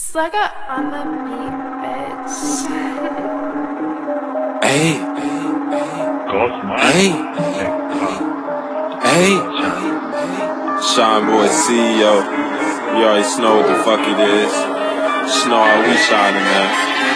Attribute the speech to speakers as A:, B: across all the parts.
A: Slugger on the beat, bitch.
B: Hey, hey, hey. Shine Boy CEO. You already know what the fuck it is. Just know how we shining, man.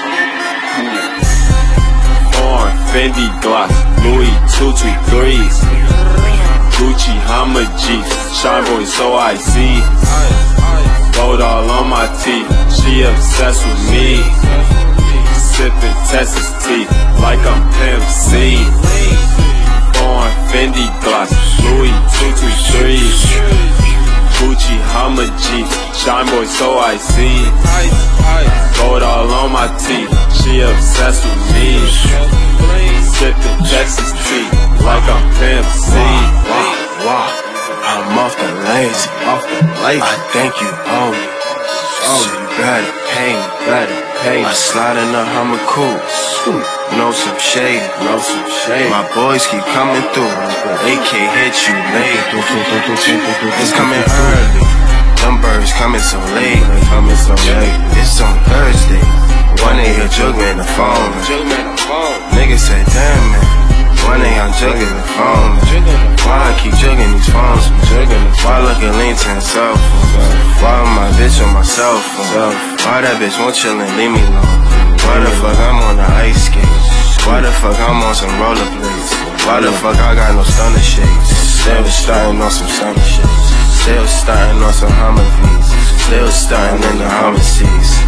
B: Foreign, Fendi, Gloss, Louis 223s, Gucci, Hummer Jeep, Shine Boy, so I see. Gold all on my teeth, she obsessed with me. Sippin' Texas tea, like I'm Pimp C. Foreign, Fendi, Gloss, Louis 223s, Gucci, Hummer Jeep, Shine Boy, so I see. Gold all on my teeth, she obsessed with me. Sippin' Texas tea, like I'm Pimp C.
C: Wow, I'm off the lazy, I think you owe me. So you better pay me, I slide in the Hummer coupe, know some shade, my boys keep coming through, AK hit you late, it's coming early, them birds coming so late, it's on Thursday, one day you're juggling the phone, niggas say damn man, one day I'm juggling the phone, why I keep juggling these phones, why look at lean to himself, why my bitch on my cell phone, why that bitch won't chill and leave me alone, why the fuck I'm on the ice skates, why the fuck I'm on some rollerblades, why the fuck I got no stunner shades, still starting on some summer shades, still starting on some Hummer V's, still starting in the Hummer C's.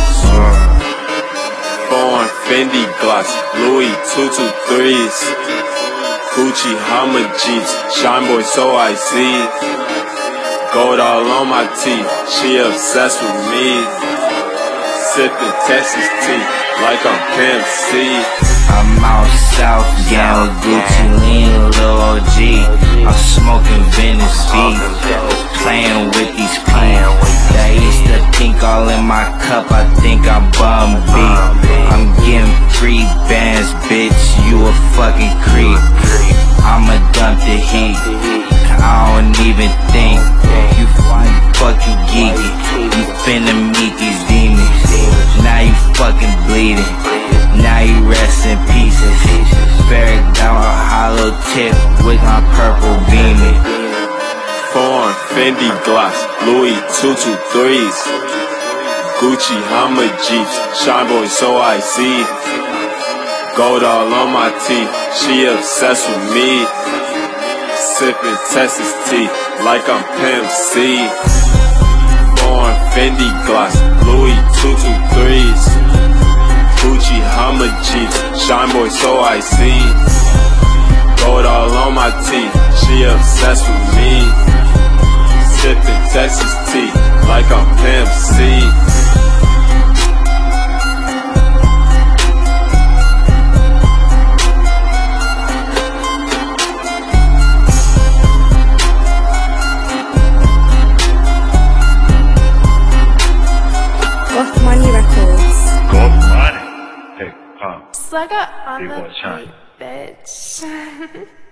B: Foreign, Fendi, Gloss, Louis 223s, Gucci, Hummer Jeeps, Shine Boy, so I see. Gold all on my teeth, she obsessed with me. Sippin' Texas tea, like I'm Pimp C.
D: I'm out south, down Gucci, lean, Lil OG. I'm smoking Venice Beach, playing with these pins. That Easter pink all in my cup, I think I'm bum B. I'm getting free bands, bitch, you a fucking creep. I'ma dump the heat, I don't even think. You fucking geeky, you finna meet these demons. Now you fucking bleeding, now you rest in pieces. Buried down a hollow tip with my purple beaming.
B: Foreign, Fendi, Gloss, Louis 223s, Gucci, Hummer Jeeps, Shine Boy, so I see. Gold all on my teeth, she obsessed with me. Sippin' Texas tea, like I'm Pimp C. Foreign, Fendi, Gloss, Louis 223s, Gucci, Hummer Jeeps, Shine Boy, so I see. Gold all on my teeth, she obsessed with me. Sippin' Texas tea, like I'm Pimp C.
E: Money Records.
A: Slugger on the beat, bitch.